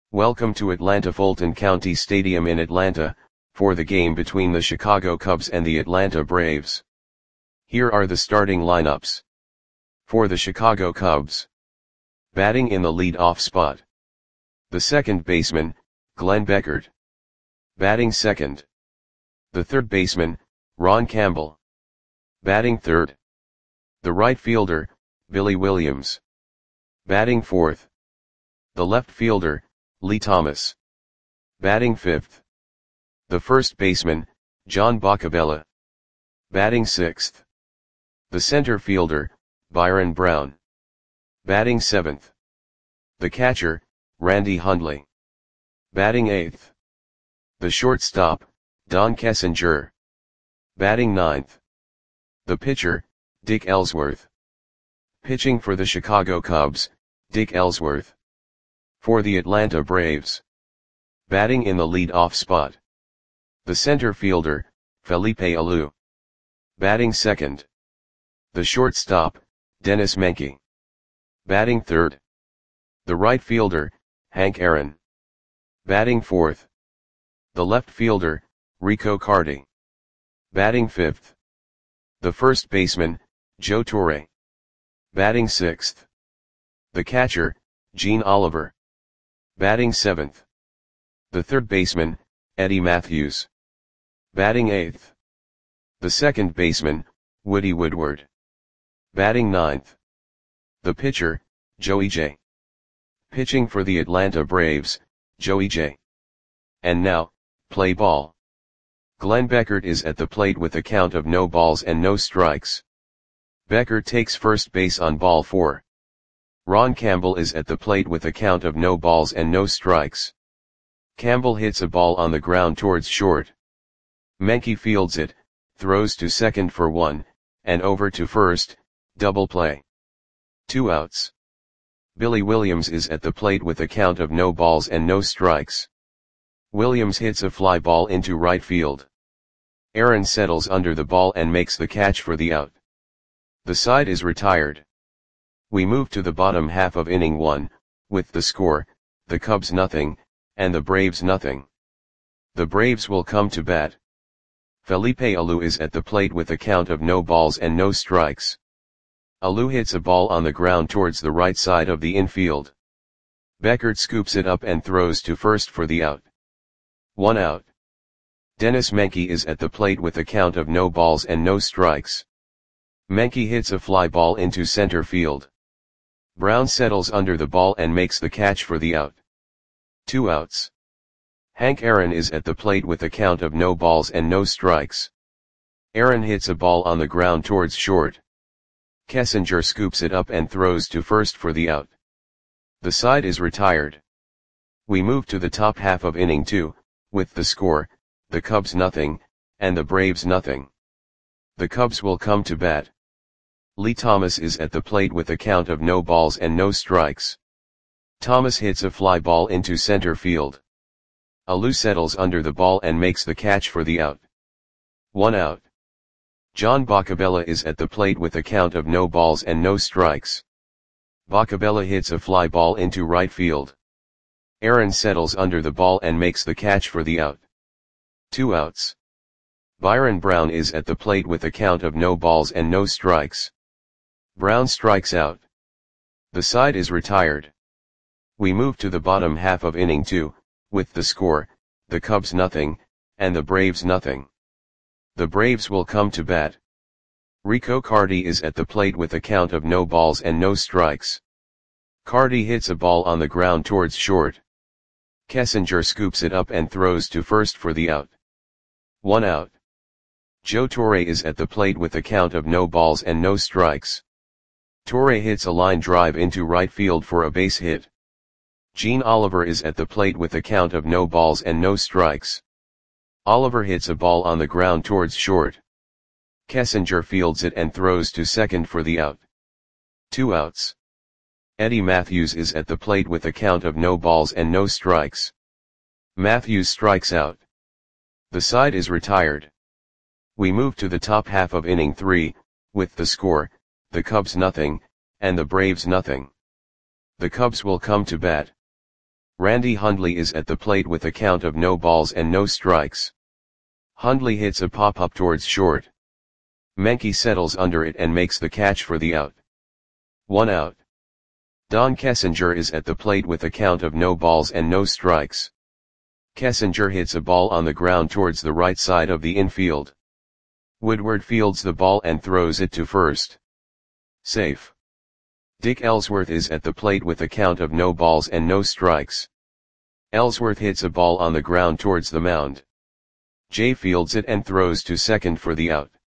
Welcome to Atlanta Fulton County Stadium in Atlanta, for the game between the Chicago Cubs and the Atlanta Braves. Here are the starting lineups. For the Chicago Cubs. Batting in the lead-off spot. The second baseman, Glenn Beckert. Batting second. The third baseman, Ron Campbell. Batting third. The right fielder, Billy Williams. Batting fourth. The left fielder, Lee Thomas. Batting fifth. The first baseman, John Boccabella. Batting sixth. The center fielder, Byron Brown. Batting seventh. The catcher, Randy Hundley. Batting eighth. The shortstop, Don Kessinger. Batting ninth. The pitcher, Dick Ellsworth. Pitching for the Chicago Cubs, Dick Ellsworth. For the Atlanta Braves. Batting in the lead-off spot. The center fielder, Felipe Alou. Batting second. The shortstop, Dennis Menke. Batting third. The right fielder, Hank Aaron. Batting fourth. The left fielder, Rico Carty. Batting fifth. The first baseman, Joe Torre. Batting sixth. The catcher, Gene Oliver. Batting seventh. The third baseman, Eddie Matthews. Batting eighth. The second baseman, Woody Woodward. Batting ninth. The pitcher, Joey J. Pitching for the Atlanta Braves, Joey J. And now, play ball. Glenn Beckert is at the plate with a count of no balls and no strikes. Beckert takes first base on ball 4. Ron Campbell is at the plate with a count of no balls and no strikes. Campbell hits a ball on the ground towards short. Menke fields it, throws to second for 1, and over to first, double play. 2 outs. Billy Williams is at the plate with a count of no balls and no strikes. Williams hits a fly ball into right field. Aaron settles under the ball and makes the catch for the out. The side is retired. We move to the bottom half of inning 1, with the score, the Cubs nothing, and the Braves nothing. The Braves will come to bat. Felipe Alou is at the plate with a count of no balls and no strikes. Alou hits a ball on the ground towards the right side of the infield. Beckert scoops it up and throws to first for the out. 1 out. Dennis Menke is at the plate with a count of no balls and no strikes. Menke hits a fly ball into center field. Brown settles under the ball and makes the catch for the out. 2 outs. Hank Aaron is at the plate with a count of no balls and no strikes. Aaron hits a ball on the ground towards short. Kessinger scoops it up and throws to first for the out. The side is retired. We move to the top half of inning 2, with the score, the Cubs nothing, and the Braves nothing. The Cubs will come to bat. Lee Thomas is at the plate with a count of no balls and no strikes. Thomas hits a fly ball into center field. Alou settles under the ball and makes the catch for the out. 1 out. John Boccabella is at the plate with a count of no balls and no strikes. Boccabella hits a fly ball into right field. Aaron settles under the ball and makes the catch for the out. 2 outs. Byron Brown is at the plate with a count of no balls and no strikes. Brown strikes out. The side is retired. We move to the bottom half of inning 2, with the score, the Cubs nothing, and the Braves nothing. The Braves will come to bat. Rico Carty is at the plate with a count of no balls and no strikes. Carty hits a ball on the ground towards short. Kessinger scoops it up and throws to first for the out. 1 out. Joe Torre is at the plate with a count of no balls and no strikes. Torre hits a line drive into right field for a base hit. Gene Oliver is at the plate with a count of no balls and no strikes. Oliver hits a ball on the ground towards short. Kessinger fields it and throws to second for the out. 2 outs. Eddie Matthews is at the plate with a count of no balls and no strikes. Matthews strikes out. The side is retired. We move to the top half of inning 3, with the score, the Cubs nothing, and the Braves nothing. The Cubs will come to bat. Randy Hundley is at the plate with a count of no balls and no strikes. Hundley hits a pop-up towards short. Menke settles under it and makes the catch for the out. 1 out. Don Kessinger is at the plate with a count of no balls and no strikes. Kessinger hits a ball on the ground towards the right side of the infield. Woodward fields the ball and throws it to first. Safe. Dick Ellsworth is at the plate with a count of no balls and no strikes. Ellsworth hits a ball on the ground towards the mound. Jay fields it and throws to second for the out.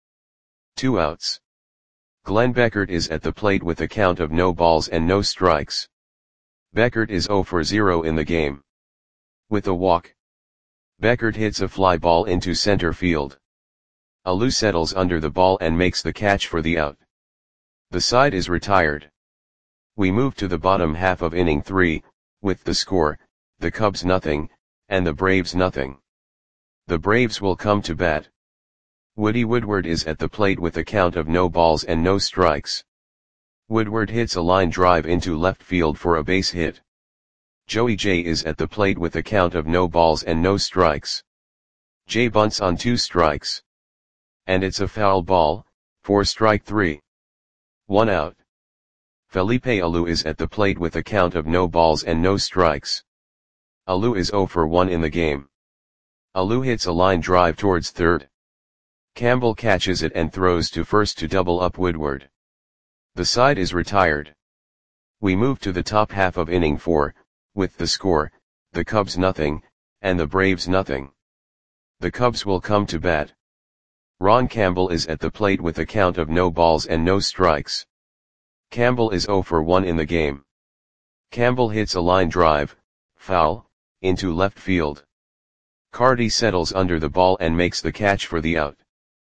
2 outs. Glenn Beckert is at the plate with a count of no balls and no strikes. Beckert is 0 for 0 in the game. With a walk, Beckert hits a fly ball into center field. Alou settles under the ball and makes the catch for the out. The side is retired. We move to the bottom half of inning 3, with the score, the Cubs nothing, and the Braves nothing. The Braves will come to bat. Woody Woodward is at the plate with a count of no balls and no strikes. Woodward hits a line drive into left field for a base hit. Joey Jay is at the plate with a count of no balls and no strikes. Jay bunts on 2 strikes. And it's a foul ball, for strike 3. 1 out. Felipe Alou is at the plate with a count of no balls and no strikes. Alou is 0 for 1 in the game. Alou hits a line drive towards third. Campbell catches it and throws to first to double up Woodward. The side is retired. We move to the top half of inning 4, with the score, the Cubs nothing, and the Braves nothing. The Cubs will come to bat. Ron Campbell is at the plate with a count of no balls and no strikes. Campbell is 0 for 1 in the game. Campbell hits a line drive, foul, into left field. Carty settles under the ball and makes the catch for the out.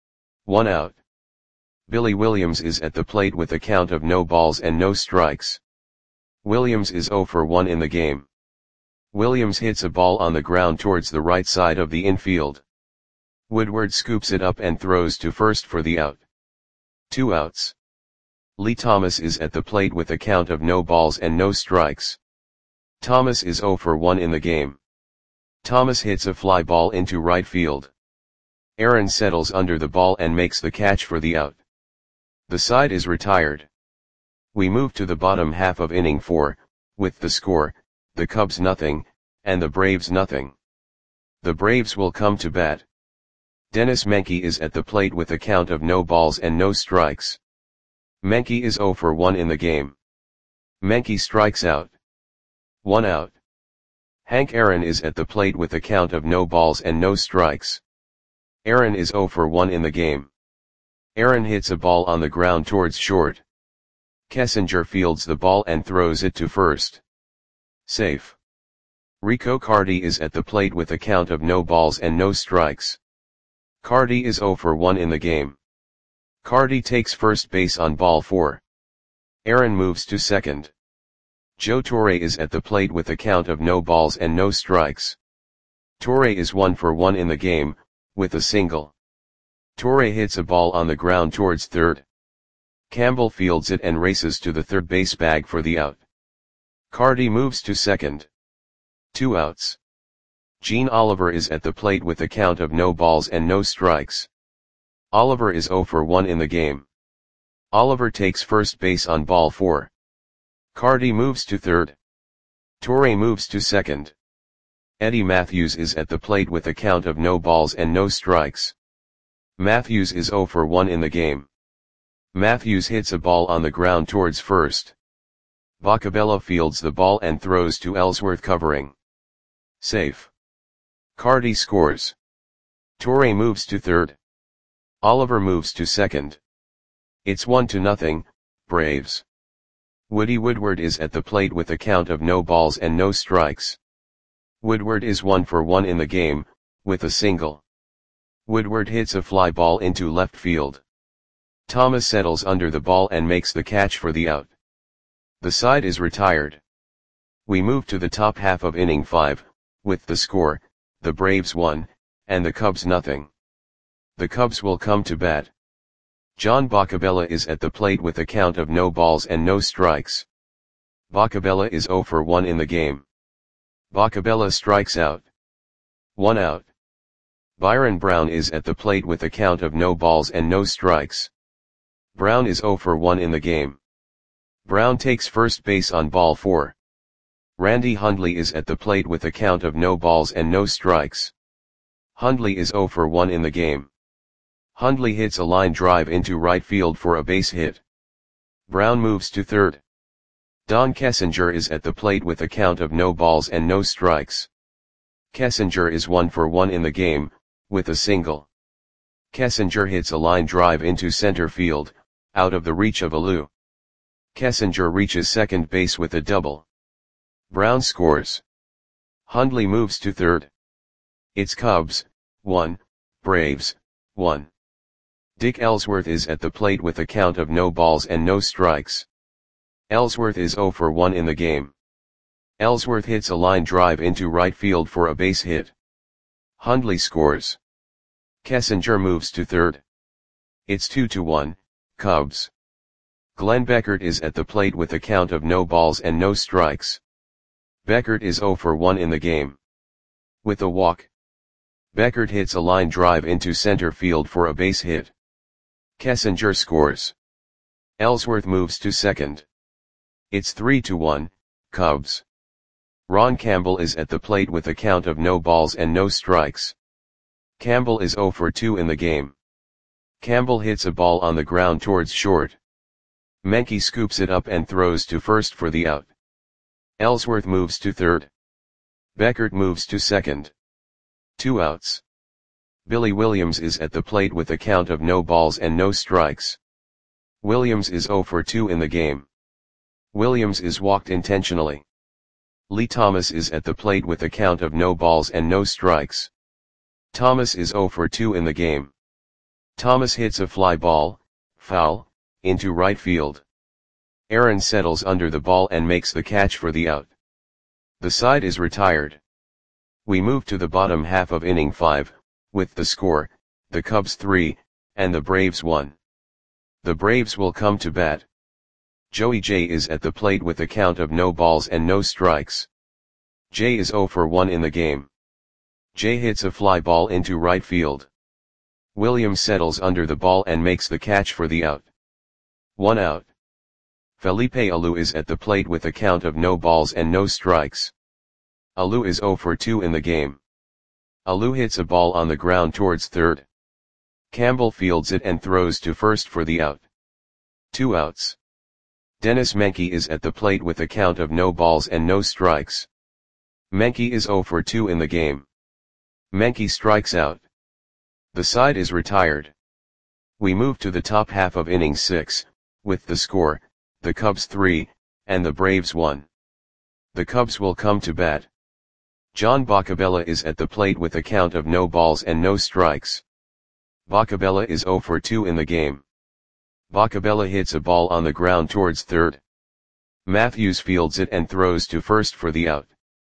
1 out. Billy Williams is at the plate with a count of no balls and no strikes. Williams is 0 for 1 in the game. Williams hits a ball on the ground towards the right side of the infield. Woodward scoops it up and throws to first for the out. 2 outs. Lee Thomas is at the plate with a count of no balls and no strikes. Thomas is 0 for 1 in the game. Thomas hits a fly ball into right field. Aaron settles under the ball and makes the catch for the out. The side is retired. We move to the bottom half of inning 4, with the score, the Cubs nothing, and the Braves nothing. The Braves will come to bat. Dennis Menke is at the plate with a count of no balls and no strikes. Menke is 0 for 1 in the game. Menke strikes out. 1 out. Hank Aaron is at the plate with a count of no balls and no strikes. Aaron is 0 for 1 in the game. Aaron hits a ball on the ground towards short. Kessinger fields the ball and throws it to first. Safe. Rico Carty is at the plate with a count of no balls and no strikes. Carty is 0 for 1 in the game. Carty takes first base on ball 4. Aaron moves to second. Joe Torre is at the plate with a count of no balls and no strikes. Torre is 1 for 1 in the game, with a single. Torre hits a ball on the ground towards third. Campbell fields it and races to the third base bag for the out. Carty moves to second. 2 outs. Gene Oliver is at the plate with a count of no balls and no strikes. Oliver is 0 for 1 in the game. Oliver takes first base on ball 4. Carty moves to third. Torre moves to second. Eddie Matthews is at the plate with a count of no balls and no strikes. Matthews is 0 for 1 in the game. Matthews hits a ball on the ground towards first. Bacabella fields the ball and throws to Ellsworth covering. Safe. Carty scores. Torre moves to third. Oliver moves to second. It's 1-0, Braves. Woody Woodward is at the plate with a count of no balls and no strikes. Woodward is 1 for 1 in the game, with a single. Woodward hits a fly ball into left field. Thomas settles under the ball and makes the catch for the out. The side is retired. We move to the top half of inning 5, with the score, the Braves 1, and the Cubs nothing. The Cubs will come to bat. John Bacabella is at the plate with a count of no balls and no strikes. Bacabella is 0 for 1 in the game. Bocabella strikes out. 1 out. Byron Brown is at the plate with a count of no balls and no strikes. Brown is 0 for 1 in the game. Brown takes first base on ball 4. Randy Hundley is at the plate with a count of no balls and no strikes. Hundley is 0 for 1 in the game. Hundley hits a line drive into right field for a base hit. Brown moves to third. Don Kessinger is at the plate with a count of no balls and no strikes. Kessinger is 1 for 1 in the game, with a single. Kessinger hits a line drive into center field, out of the reach of Alou. Kessinger reaches second base with a double. Brown scores. Hundley moves to third. It's Cubs, 1, Braves, 1. Dick Ellsworth is at the plate with a count of no balls and no strikes. Ellsworth is 0 for 1 in the game. Ellsworth hits a line drive into right field for a base hit. Hundley scores. Kessinger moves to third. It's 2-1, Cubs. Glenn Beckert is at the plate with a count of no balls and no strikes. Beckert is 0 for 1 in the game. With a walk. Beckert hits a line drive into center field for a base hit. Kessinger scores. Ellsworth moves to second. It's 3-1, Cubs. Ron Campbell is at the plate with a count of no balls and no strikes. Campbell is 0 for 2 in the game. Campbell hits a ball on the ground towards short. Menke scoops it up and throws to first for the out. Ellsworth moves to third. Beckert moves to second. 2 outs. Billy Williams is at the plate with a count of no balls and no strikes. Williams is 0 for 2 in the game. Williams is walked intentionally. Lee Thomas is at the plate with a count of no balls and no strikes. Thomas is 0 for 2 in the game. Thomas hits a fly ball, foul, into right field. Aaron settles under the ball and makes the catch for the out. The side is retired. We move to the bottom half of inning 5, with the score, the Cubs 3, and the Braves 1. The Braves will come to bat. Joey J is at the plate with a count of no balls and no strikes. J is 0 for 1 in the game. J hits a fly ball into right field. Williams settles under the ball and makes the catch for the out. 1 out. Felipe Alou is at the plate with a count of no balls and no strikes. Alou is 0 for 2 in the game. Alou hits a ball on the ground towards third. Campbell fields it and throws to first for the out. 2 outs. Dennis Menke is at the plate with a count of no balls and no strikes. Menke is 0 for 2 in the game. Menke strikes out. The side is retired. We move to the top half of inning 6, with the score, the Cubs 3, and the Braves 1. The Cubs will come to bat. John Bocabella is at the plate with a count of no balls and no strikes. Bocabella is 0 for 2 in the game. Bocabella hits a ball on the ground towards third. Matthews fields it and throws to first for the out.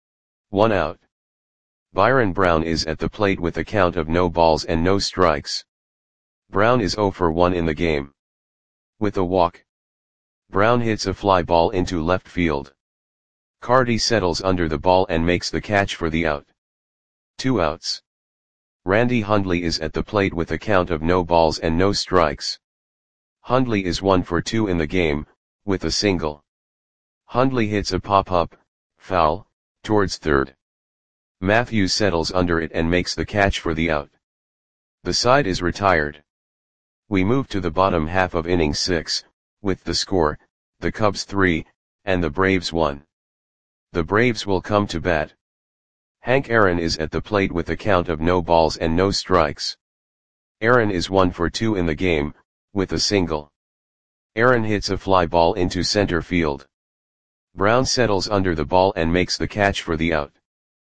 1 out. Byron Brown is at the plate with a count of no balls and no strikes. Brown is 0 for 1 in the game. With a walk. Brown hits a fly ball into left field. Carty settles under the ball and makes the catch for the out. 2 outs. Randy Hundley is at the plate with a count of no balls and no strikes. Hundley is 1 for 2 in the game, with a single. Hundley hits a pop-up, foul, towards third. Matthews settles under it and makes the catch for the out. The side is retired. We move to the bottom half of inning 6, with the score, the Cubs 3, and the Braves 1. The Braves will come to bat. Hank Aaron is at the plate with a count of no balls and no strikes. Aaron is 1 for 2 in the game, with a single. Aaron hits a fly ball into center field. Brown settles under the ball and makes the catch for the out.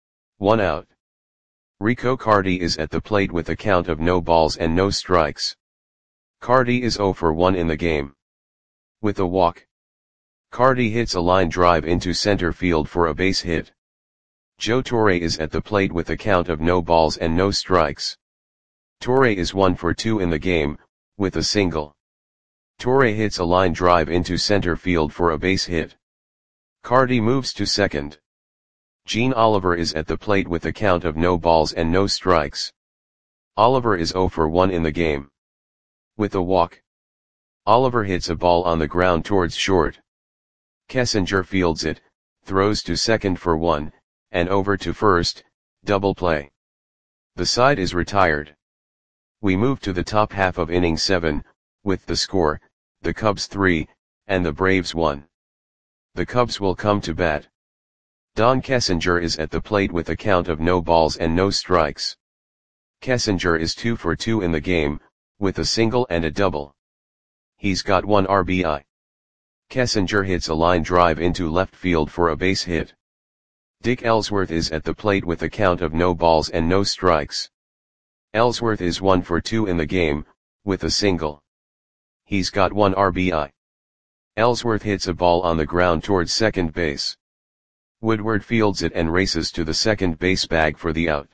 1 out. Rico Carty is at the plate with a count of no balls and no strikes. Carty is 0 for 1 in the game. With a walk. Carty hits a line drive into center field for a base hit. Joe Torre is at the plate with a count of no balls and no strikes. Torre is 1 for 2 in the game, with a single. Torre hits a line drive into center field for a base hit. Carty moves to second. Gene Oliver is at the plate with a count of no balls and no strikes. Oliver is 0 for 1 in the game. With a walk, Oliver hits a ball on the ground towards short. Kessinger fields it, throws to second for 1, and over to first, double play. The side is retired. We move to the top half of inning 7, with the score, the Cubs 3, and the Braves 1. The Cubs will come to bat. Don Kessinger is at the plate with a count of no balls and no strikes. Kessinger is 2 for 2 in the game, with a single and a double. He's got 1 RBI. Kessinger hits a line drive into left field for a base hit. Dick Ellsworth is at the plate with a count of no balls and no strikes. Ellsworth is 1 for 2 in the game, with a single. He's got 1 RBI. Ellsworth hits a ball on the ground towards second base. Woodward fields it and races to the second base bag for the out.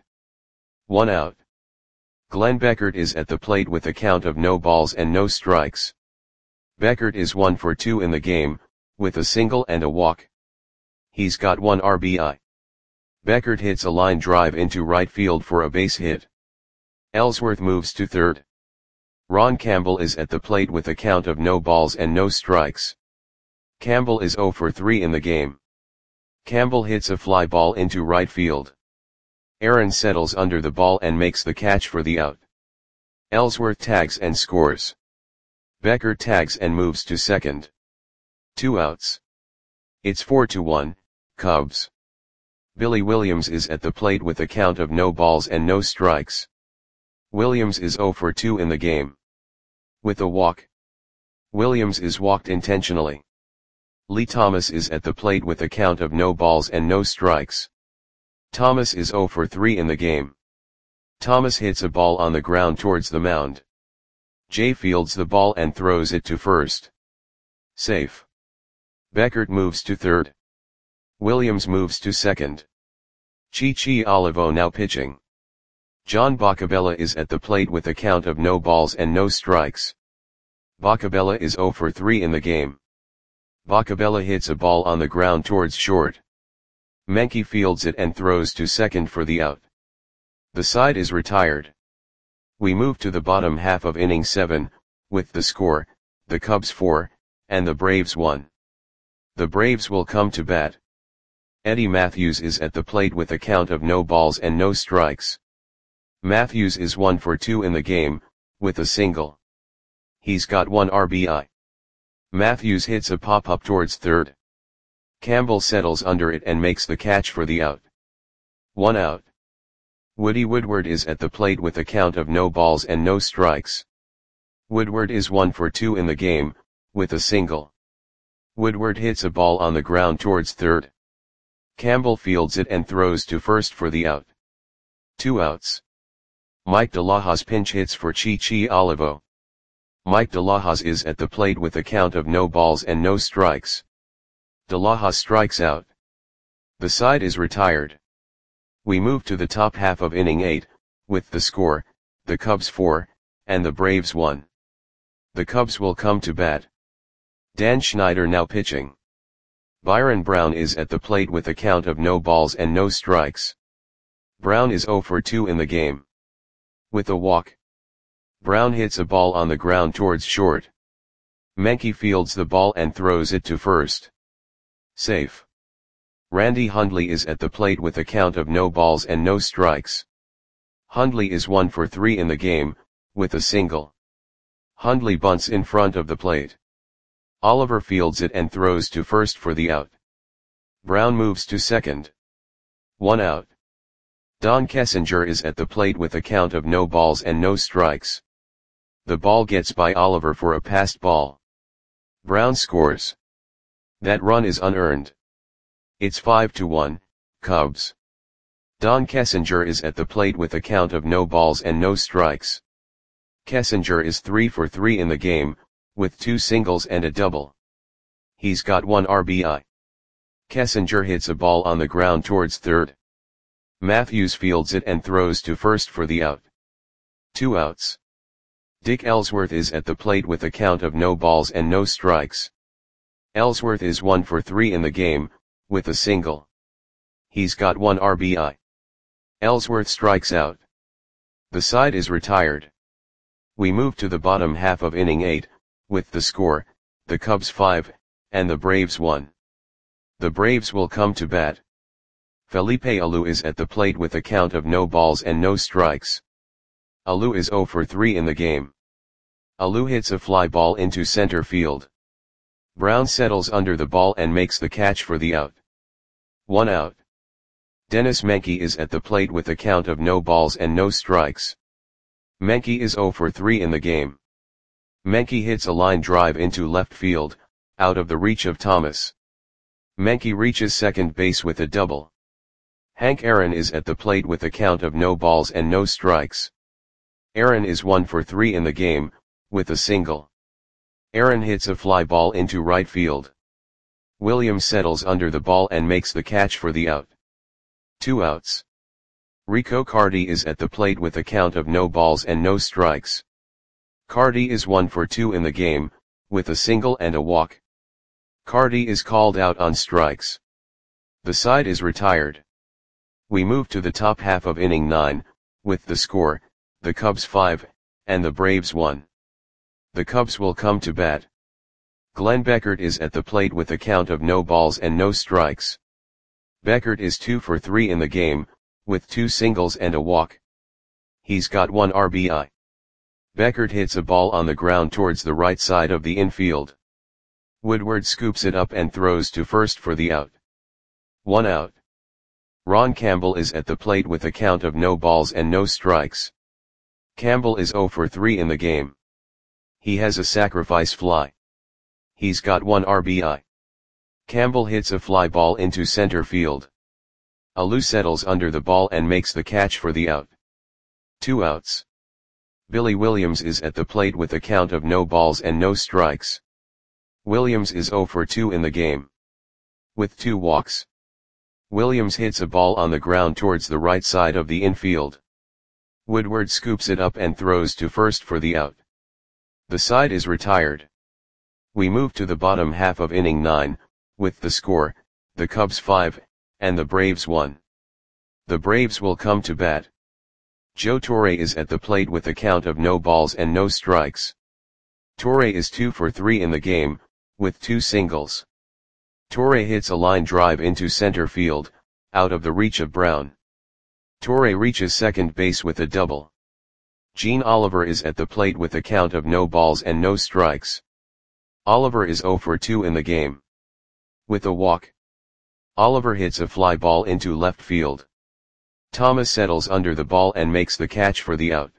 1 out. Glenn Beckert is at the plate with a count of no balls and no strikes. Beckert is 1 for 2 in the game, with a single and a walk. He's got 1 RBI. Beckert hits a line drive into right field for a base hit. Ellsworth moves to third. Ron Campbell is at the plate with a count of no balls and no strikes. Campbell is 0 for 3 in the game. Campbell hits a fly ball into right field. Aaron settles under the ball and makes the catch for the out. Ellsworth tags and scores. Beckert tags and moves to second. 2 outs. It's 4-1, Cubs. Billy Williams is at the plate with a count of no balls and no strikes. Williams is 0 for 2 in the game. With a walk, Williams is walked intentionally. Lee Thomas is at the plate with a count of no balls and no strikes. Thomas is 0 for 3 in the game. Thomas hits a ball on the ground towards the mound. Jay fields the ball and throws it to first. Safe. Beckert moves to third. Williams moves to second. Chichi Olivo now pitching. John Boccabella is at the plate with a count of no balls and no strikes. Boccabella is 0 for 3 in the game. Boccabella hits a ball on the ground towards short. Menke fields it and throws to second for the out. The side is retired. We move to the bottom half of inning 7, with the score, the Cubs 4, and the Braves 1. The Braves will come to bat. Eddie Matthews is at the plate with a count of no balls and no strikes. Matthews is 1 for 2 in the game, with a single. He's got 1 RBI. Matthews hits a pop-up towards third. Campbell settles under it and makes the catch for the out. 1 out. Woody Woodward is at the plate with a count of no balls and no strikes. Woodward is 1 for 2 in the game, with a single. Woodward hits a ball on the ground towards third. Campbell fields it and throws to first for the out. 2 outs. Mike DeLahoz pinch hits for Chichi Olivo. Mike DeLahoz is at the plate with a count of no balls and no strikes. DeLahoz strikes out. The side is retired. We move to the top half of inning 8, with the score, the Cubs 4, and the Braves 1. The Cubs will come to bat. Dan Schneider now pitching. Byron Brown is at the plate with a count of no balls and no strikes. Brown is 0 for 2 in the game. With a walk, Brown hits a ball on the ground towards short. Menke fields the ball and throws it to first. Safe. Randy Hundley is at the plate with a count of no balls and no strikes. Hundley is 1 for 3 in the game, with a single. Hundley bunts in front of the plate. Oliver fields it and throws to first for the out. Brown moves to second. 1 out. Don Kessinger is at the plate with a count of no balls and no strikes. The ball gets by Oliver for a passed ball. Brown scores. That run is unearned. It's 5-1, Cubs. Don Kessinger is at the plate with a count of no balls and no strikes. Kessinger is 3 for 3 in the game, with 2 singles and a double. He's got 1 RBI. Kessinger hits a ball on the ground towards third. Matthews fields it and throws to first for the out. 2 outs. Dick Ellsworth is at the plate with a count of no balls and no strikes. Ellsworth is 1 for 3 in the game, with a single. He's got 1 RBI. Ellsworth strikes out. The side is retired. We move to the bottom half of inning 8, with the score, the Cubs 5, and the Braves 1. The Braves will come to bat. Felipe Alou is at the plate with a count of no balls and no strikes. Alou is 0 for 3 in the game. Alou hits a fly ball into center field. Brown settles under the ball and makes the catch for the out. 1 out. Dennis Menke is at the plate with a count of no balls and no strikes. Menke is 0 for 3 in the game. Menke hits a line drive into left field, out of the reach of Thomas. Menke reaches second base with a double. Hank Aaron is at the plate with a count of no balls and no strikes. Aaron is 1 for 3 in the game, with a single. Aaron hits a fly ball into right field. Williams settles under the ball and makes the catch for the out. 2 outs. Rico Carty is at the plate with a count of no balls and no strikes. Carty is 1 for 2 in the game, with a single and a walk. Carty is called out on strikes. The side is retired. We move to the top half of inning 9, with the score, the Cubs 5, and the Braves 1. The Cubs will come to bat. Glenn Beckert is at the plate with a count of no balls and no strikes. Beckert is 2 for 3 in the game, with 2 singles and a walk. He's got 1 RBI. Beckert hits a ball on the ground towards the right side of the infield. Woodward scoops it up and throws to first for the out. 1 out. Ron Campbell is at the plate with a count of no balls and no strikes. Campbell is 0 for 3 in the game. He has a sacrifice fly. He's got 1 RBI. Campbell hits a fly ball into center field. Alou settles under the ball and makes the catch for the out. 2 outs. Billy Williams is at the plate with a count of no balls and no strikes. Williams is 0 for 2 in the game. With 2 walks. Williams hits a ball on the ground towards the right side of the infield. Woodward scoops it up and throws to first for the out. The side is retired. We move to the bottom half of inning 9, with the score, the Cubs 5, and the Braves 1. The Braves will come to bat. Joe Torre is at the plate with a count of no balls and no strikes. Torre is 2 for 3 in the game, with 2 singles. Torre hits a line drive into center field, out of the reach of Brown. Torre reaches second base with a double. Gene Oliver is at the plate with a count of no balls and no strikes. Oliver is 0 for 2 in the game. With a walk. Oliver hits a fly ball into left field. Thomas settles under the ball and makes the catch for the out.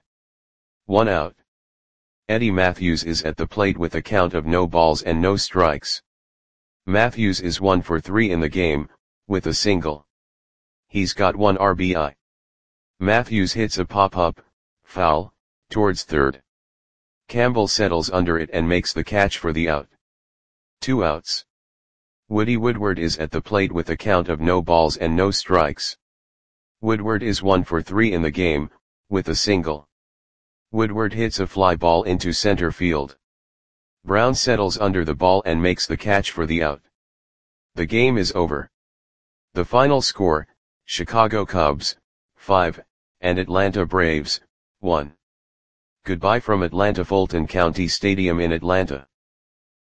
1 out. Eddie Matthews is at the plate with a count of no balls and no strikes. Matthews is 1 for 3 in the game, with a single. He's got 1 RBI. Matthews hits a pop-up, foul, towards third. Campbell settles under it and makes the catch for the out. 2 outs. Woody Woodward is at the plate with a count of no balls and no strikes. Woodward is 1 for 3 in the game, with a single. Woodward hits a fly ball into center field. Brown settles under the ball and makes the catch for the out. The game is over. The final score, Chicago Cubs, 5, and Atlanta Braves, 1. Goodbye from Atlanta Fulton County Stadium in Atlanta.